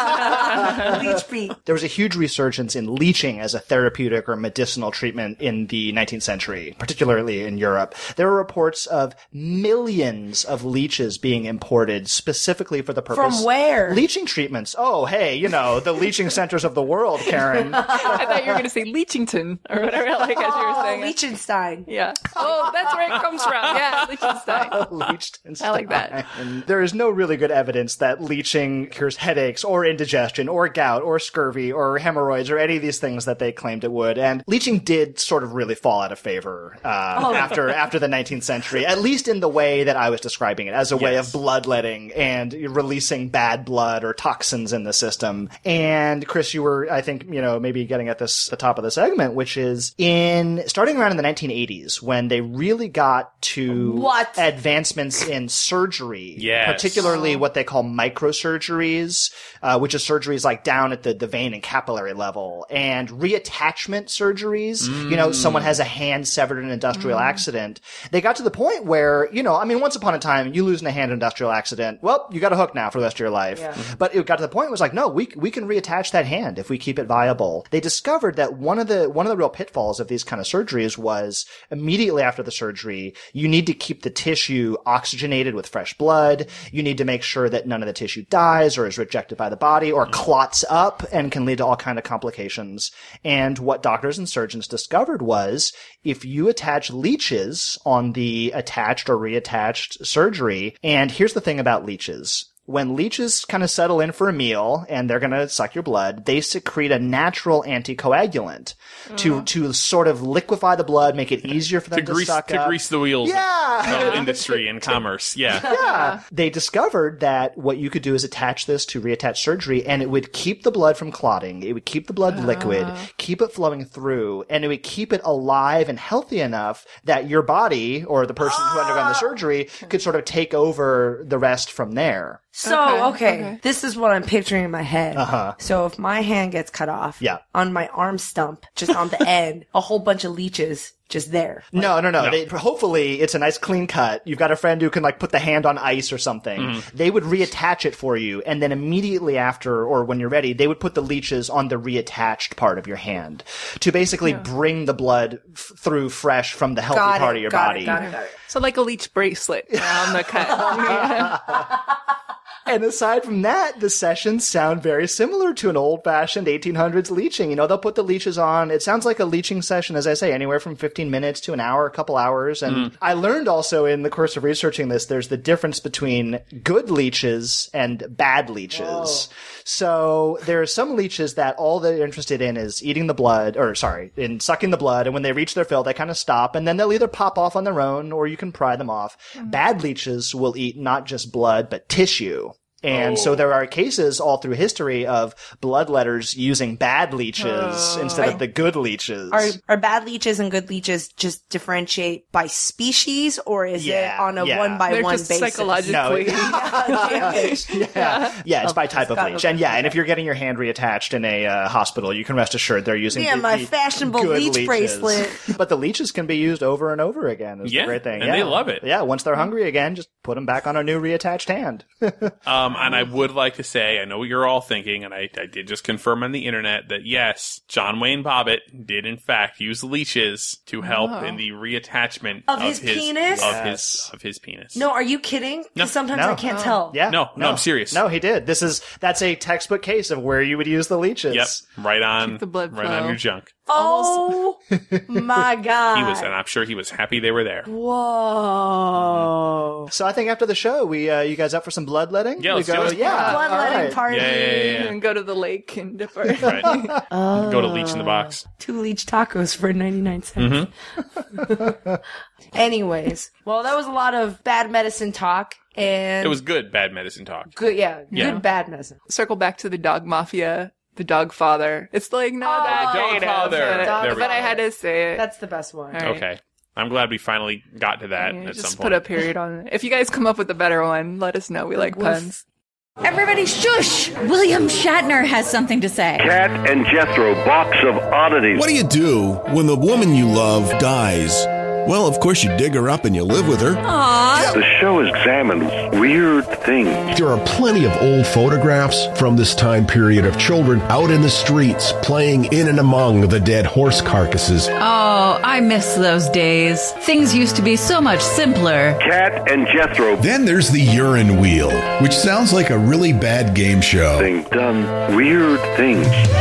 Leech beat. There was a huge resurgence in leeching as a therapeutic or medicinal treatment in the nineteenth century, particularly in Europe. There were reports of millions of leeches being imported specifically for the purpose. From where? Leeching treatments. Oh, hey, you know, the leeching centers of the world, Karen. I thought you were going to say Leechington or whatever, like as you were Oh, saying. it. Liechtenstein. Yeah. Oh, that's where it comes from. Yeah, Liechtenstein. Liechtenstein. I like that. And there is no really good evidence that leeching cures headaches or indigestion or gout or scurvy or hemorrhoids or any of these things that they claimed it would. And leeching did sort of really fall out of favor uh, Oh. after after the nineteenth century, at least in the way that I was describing it, as a way Yes. of bloodletting and releasing bad blood or toxins in the system. And Chris, you were, I think, you know, maybe getting at this the top of the segment, which is in starting around in the nineteen eighties when they really got to What? advancements in surgery, Yes. particularly what they call microsurgeries, uh, which is surgeries like down at the, the vein and capillary level, and reattachment surgeries. You know, someone has a hand severed in an industrial accident. They got to the point where, you know, I mean, once upon a time, you losing a hand in an industrial accident, well, you got a hook now for the rest of your life. Yeah. But it got to the point where it was like, no, we we can reattach that hand if we keep it viable. They discovered that one of the one of the real pitfalls of these kind of surgeries was immediately after the surgery, you need to keep the tissue oxygenated with fresh blood. You need to make sure that none of the tissue dies or is rejected by the body or clots up and can lead to all kind of complications. And what doctors and surgeons discovered was if you attach leeches on the attached or reattached surgery, and here's the thing about leeches. When leeches kind of settle in for a meal and they're going to suck your blood, they secrete a natural anticoagulant to to sort of liquefy the blood, make it easier for them to to, grease suck to up. grease the wheels Yeah. of industry and commerce. Yeah. Yeah. They discovered that what you could do is attach this to reattach surgery and it would keep the blood from clotting. It would keep the blood liquid, keep it flowing through, and it would keep it alive and healthy enough that your body or the person who undergone the surgery could sort of take over the rest from there. So, Okay, okay, okay. this is what I'm picturing in my head. Uh-huh. So if my hand gets cut off, Yeah. on my arm stump, just on the end, a whole bunch of leeches just there. No, no, no. No. They, hopefully, it's a nice clean cut. You've got a friend who can like put the hand on ice or something. Mm-hmm. They would reattach it for you, and then immediately after, or when you're ready, they would put the leeches on the reattached part of your hand to basically bring the blood f- through fresh from the healthy Got part it, of your got body. it, got it, got it. So like a leech bracelet around the cut. And aside from that, the sessions sound very similar to an old-fashioned eighteen hundreds leeching. You know, they'll put the leeches on. It sounds like a leeching session, as I say, anywhere from fifteen minutes to an hour, a couple hours. And I learned also in the course of researching this, there's the difference between good leeches and bad leeches. So there are some leeches that all they're interested in is eating the blood, or sorry, in sucking the blood. And when they reach their fill, they kind of stop. And then they'll either pop off on their own or you can pry them off. Bad leeches will eat not just blood, but tissue. And Oh. so there are cases all through history of bloodletters using bad leeches Oh. instead Are- of the good leeches. Are are bad leeches and good leeches just differentiate by species, or is Yeah, it on a yeah. one by They're one just basis? psychologically. yeah, yeah, it's by type of got leech, it. and yeah, and if you're getting your hand reattached in a uh, hospital, you can rest assured they're using Yeah, the- my the fashionable good leech leeches. bracelet. But the leeches can be used over and over again. Is Yeah, the great thing, and yeah. they love it. Yeah, once they're hungry again, just put them back on a new reattached hand. Um, and I would like to say, I know what you're all thinking, and I, I did just confirm on the internet that yes, John Wayne Bobbitt did in fact use leeches to help Oh. in the reattachment Of his penis? of Yes. his of his penis. No, are you kidding? 'Cause No. sometimes No. I can't Oh. tell. Yeah, No, no, I'm serious. No, he did. This is that's a textbook case of where you would use the leeches. Yep, right on Keep the blood right flow. on your junk. Oh my god! He was, and I'm sure he was happy they were there. Whoa! So I think after the show, we uh, you guys up for some bloodletting? Yeah, we let's go. do it. Yeah, Bloodletting all right. party. Yeah, yeah, yeah, yeah. And go to the lake and dip our Right. Oh. Go to Leech in the Box. Two leech tacos for ninety-nine cents. Mm-hmm. Anyways, well, that was a lot of bad medicine talk, and It was good bad medicine talk. good. Yeah, Yeah. good bad medicine. Circle back to the dog mafia, the dog father. It's like not Oh, that the dog creative, father. but, There we but I go. had to say it. That's the best one. All right. Okay. I'm glad we finally got to that Yeah, at just some put point. a period on it. If you guys come up with a better one, let us know. We like puns. Everybody shush! William Shatner has something to say. Cat and Jethro, box of oddities. What do you do when the woman you love dies? Well, of course, you dig her up and you live with her. Aww. The show examines weird things. There are plenty of old photographs from this time period of children out in the streets playing in and among the dead horse carcasses. Oh, I miss those days. Things used to be so much simpler. Cat and Jethro. Then there's the urine wheel, which sounds like a really bad game show. Thing done weird things.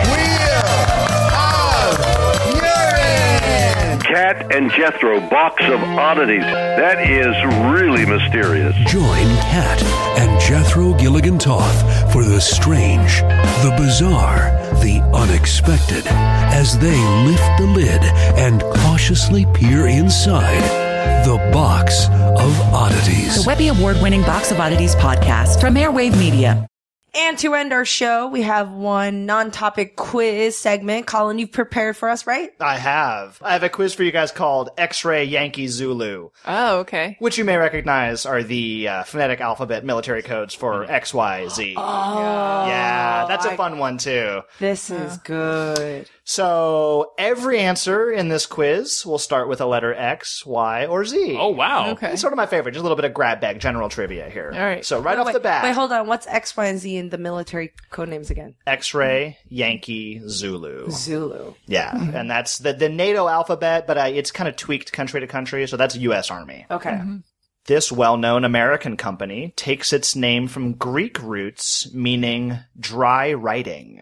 Cat and Jethro, box of oddities. That is really mysterious. Join Cat and Jethro Gilligan Toth for the strange, the bizarre, the unexpected as they lift the lid and cautiously peer inside the Box of Oddities. The Webby Award-winning Box of Oddities podcast from Airwave Media. And to end our show, we have one non-topic quiz segment. Colin, you've prepared for us, right? I have. I have a quiz for you guys called X-Ray Yankee Zulu, Oh, okay. which you may recognize are the uh, phonetic alphabet military codes for X, Y, Z. Oh, yeah, that's a I- fun one too. This is good. So every answer in this quiz will start with a letter X, Y, or Z. Oh, wow. Okay. It's sort of my favorite. Just a little bit of grab bag general trivia here. All right. So right Wait, off wait, the bat, Wait, hold on. What's X, Y, and Z in the military code names again? X-Ray, Yankee, Zulu. Zulu. Yeah, and that's the, the NATO alphabet, but uh, it's kind of tweaked country to country, so that's U S Army. Okay. This well-known American company takes its name from Greek roots meaning dry writing.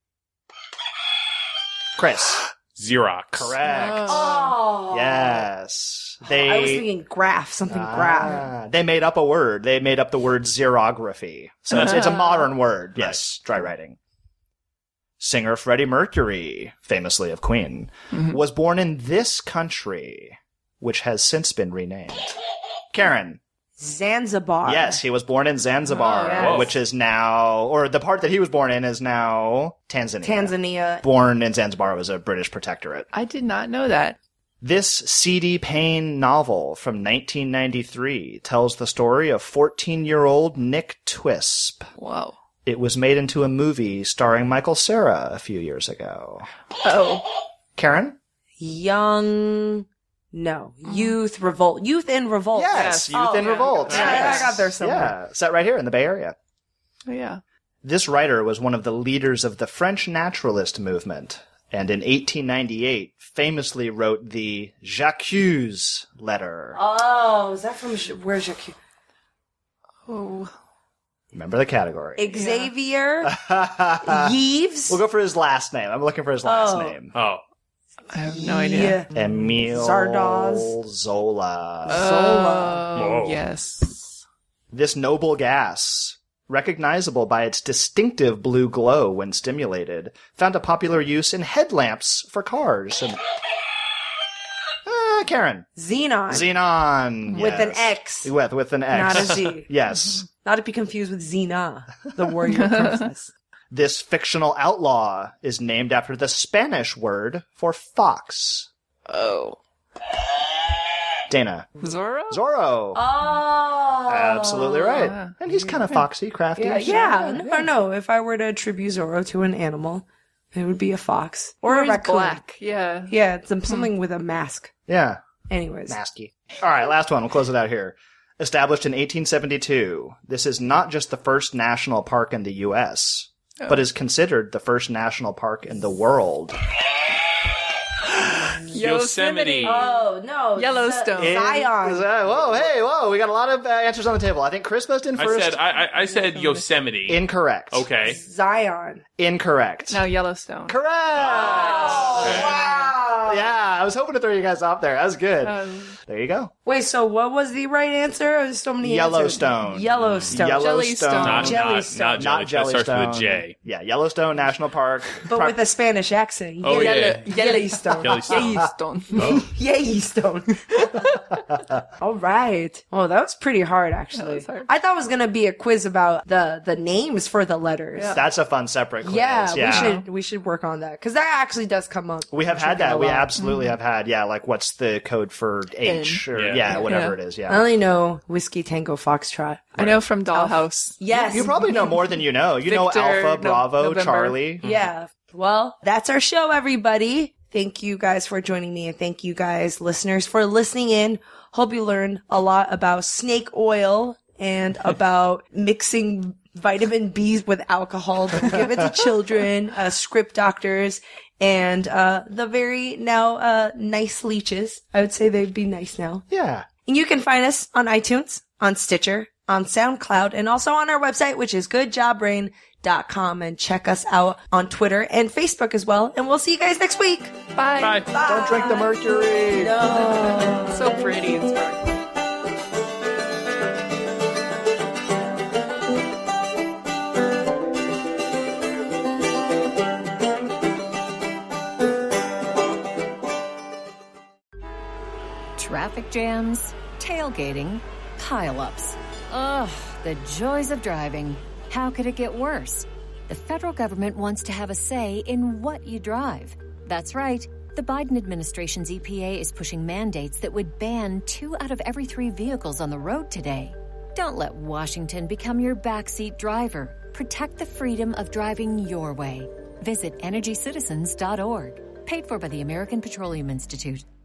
Chris. Xerox. Correct. Oh. Yes. They, I was thinking graph, something graph. Ah, they made up a word. They made up the word xerography. So it's, it's a modern word. Yes, dry writing. Singer Freddie Mercury, famously of Queen, was born in this country, which has since been renamed. Karen. Zanzibar. Yes, he was born in Zanzibar, Oh, yes. which is now, or the part that he was born in is now Tanzania. Tanzania. Born in Zanzibar was a British protectorate. I did not know that. This C D Payne novel from nineteen ninety-three tells the story of fourteen-year-old Nick Twisp. Whoa. It was made into a movie starring Michael Cera a few years ago. Oh. Karen? Young. No. Youth Revolt. Youth in Revolt. Yes, Youth Oh, in yeah. Revolt. Yeah, Yes. I got there somewhere. Yeah, set right here in the Bay Area. Oh, yeah. This writer was one of the leaders of the French naturalist movement, and in eighteen ninety-eight famously wrote the J'accuse letter. Oh, is that from J- where's your Oh. Remember the category. Xavier Yves? We'll go for his last name. I'm looking for his last Oh. name. Oh. I have no idea. Emile Zardoz. Zola. Oh, Whoa. yes. This noble gas, recognizable by its distinctive blue glow when stimulated, found a popular use in headlamps for cars. And... Uh, Karen. Xenon. Xenon. With an yes. X. With, with an X. Not a Z. Yes. Not to be confused with Xena, the warrior princess. This fictional outlaw is named after the Spanish word for fox. Oh. Dana. Zorro? Zorro. Oh. Absolutely right. And he's kind of foxy, crafty. Yeah, yeah. No, no. If I were to attribute Zorro to an animal, it would be a fox. Or Or a he's raccoon. black. Yeah. Yeah, it's something with a mask. Yeah. Anyways. Masky. All right, last one. We'll close it out here. Established in eighteen seventy-two, this is not just the first national park in the U S, oh. but is considered the first national park in the world. Yosemite. Oh, no. Yellowstone. Z- Zion. Is that- whoa, hey, whoa. We got a lot of uh, answers on the table. I think Chris buzzed in I first. said I, I, I said Yosemite. Incorrect. Okay. Zion. Incorrect. No, Yellowstone. Correct. Oh, Okay. wow. Yeah, I was hoping to throw you guys off there. That was good. Um, there you go. Wait, so what was the right answer? There's so many Yellowstone. answers. Yellowstone. Yellowstone. Jellystone. Not, Jellystone. not, not, Not Jelly. That starts with a Jellystone. J. Yeah, Yellowstone National Park. But Pro- with a Spanish accent. Oh, yeah. Yellowstone. Yellowstone. Yellowstone. Yellowstone. All right. Oh, that was pretty hard, actually. That was hard. I thought it was going to be a quiz about the, the names for the letters. Yeah. That's a fun separate quiz. Yeah, Yeah, we should we should work on that because that actually does come up. We have Should had get that. a We lot. absolutely have had. Yeah, like what's the code for H or Yeah. yeah, whatever Yeah. it is. I Yeah. only know Whiskey Tango Foxtrot. I know from Dollhouse. Yes, You probably know more than you know. You know Victor, Alpha, No- Bravo, November. Charlie. Yeah. Well, that's our show, everybody. Thank you guys for joining me, and thank you guys, listeners, for listening in. Hope you learned a lot about snake oil and about mixing vitamin B's with alcohol to give it to children, uh, script doctors, and uh the very now uh nice leeches. I would say they'd be nice now. Yeah. And you can find us on iTunes, on Stitcher, on SoundCloud, and also on our website, which is good job brain dot com. And check us out on Twitter and Facebook as well. And we'll see you guys next week. Bye. Bye. Don't drink the mercury. No. So pretty and sparkly. Traffic jams, tailgating, pileups. Ugh, the joys of driving. How could it get worse? The federal government wants to have a say in what you drive. That's right. The Biden administration's E P A is pushing mandates that would ban two out of every three vehicles on the road today. Don't let Washington become your backseat driver. Protect the freedom of driving your way. Visit energy citizens dot org. Paid for by the American Petroleum Institute.